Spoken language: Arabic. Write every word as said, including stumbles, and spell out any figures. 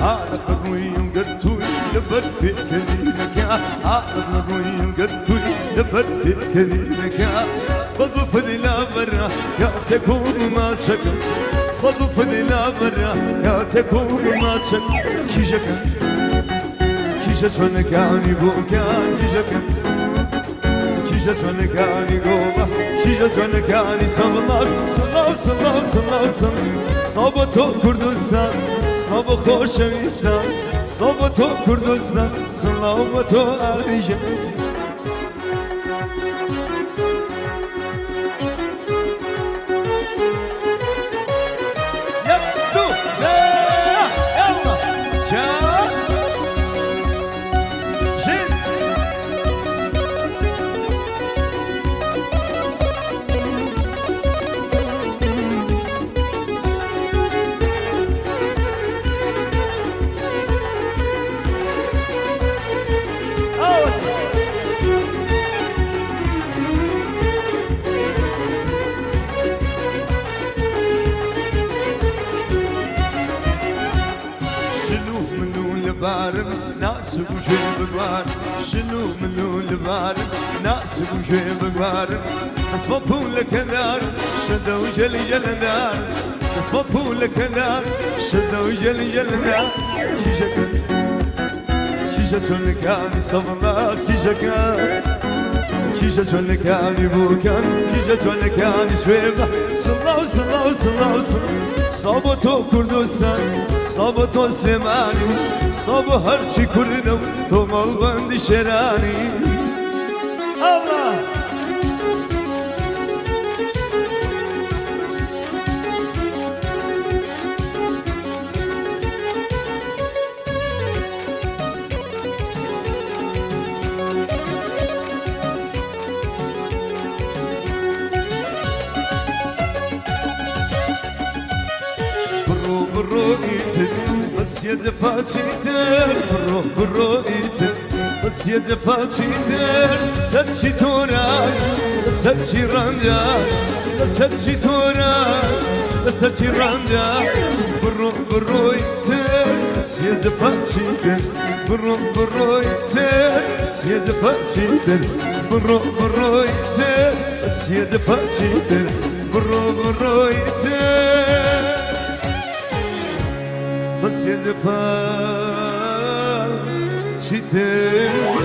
عالق الرويم قرتوي لبرت كريمك عالق الرويم قرتوي لبرت كريمك بضف لا برا يا تكون ما شكر بضف لا برا يا تكون ما شكر كيشك كيش سونكاني بوكان كيشك كيش سونكاني قوبا كيش سونكاني صلاة صلاة صلاة صلاة صلاة صلاة كردستان صلاة خوشویستان صلاة کردستان صلاة علیجان ناس وجوي بقوار شنو منو البار ناس وجوي بقوار اسمطوا لك دار شدوا جل جل دار اسمطوا لك دار شدوا جل جل دار كيشك كيشة سنكاني صبرا كيشك كيشة سنكاني بوكان كيشة سنكاني سويبا صلاو صلاو صلاو صابتو كردستان صابتو سليماني صابو هرشي كردو تو مالبندي شراني الله بس يا دفاتيتر برو برؤيتر بس يا دفاتيتر سبشي توراي سبشي رانجاي سبشي توراي سبشي رانجاي برو برؤيتر بس يا دفاتيتر برو برؤيتر بس يا دفاتيتر برو برؤيتر بس يا دفاتيتر برو برؤيتر بس يدفع شتاء